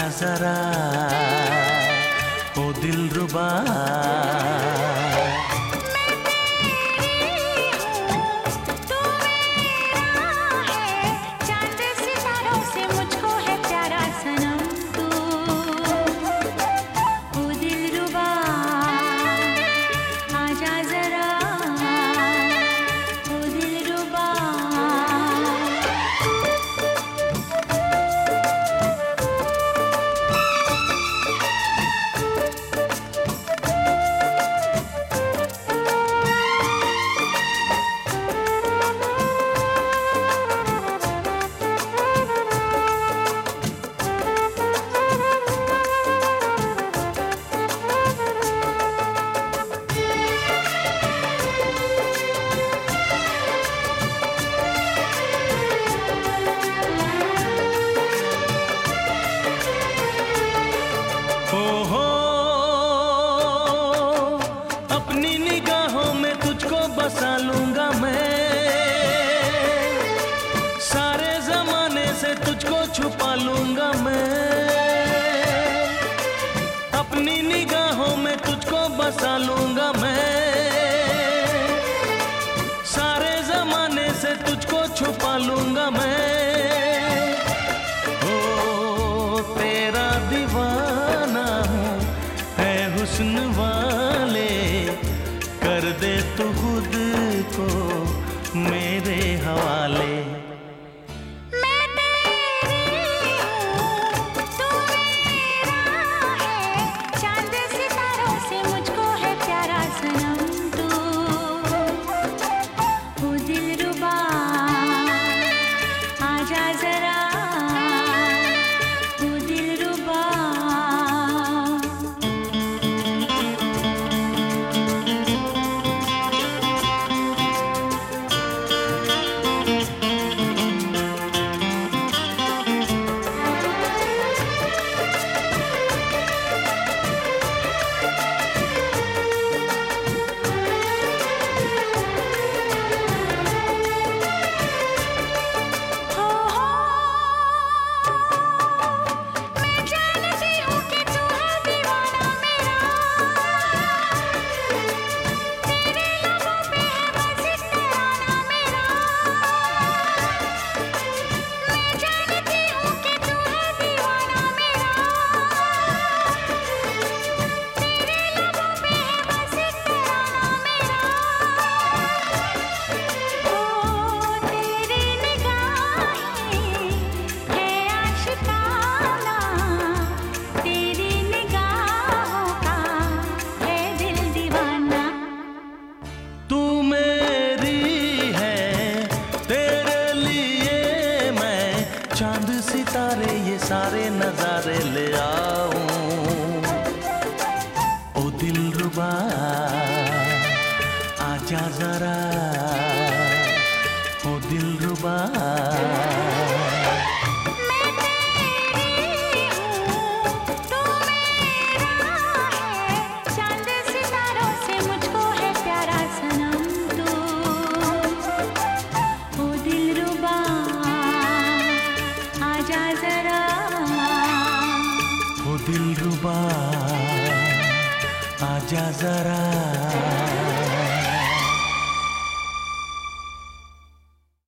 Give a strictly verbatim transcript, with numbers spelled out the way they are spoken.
जरा ओ दिलरुबा। बसा लूंगा मैं, सारे जमाने से तुझको छुपा लूंगा मैं। अपनी निगाहों में तुझको बसा लूंगा मैं, सारे जमाने से तुझको छुपा लूंगा मैं। ओ तेरा दीवाना हूँ है हुस्न वाले, कर दे तू खुद को मेरे हवाले। मैं तेरी हूँ, तू मेरा है, चांद सितारों से मुझको है प्यारा सनम तू। ओ दिलरुबा आजा जरा, ओ दिलरुबा। चांद सितारे ये सारे नजारे ले आऊं, ओ दिलरुबा आजा जरा, ओ दिलरुबा। दिलरुबा आजा जरा।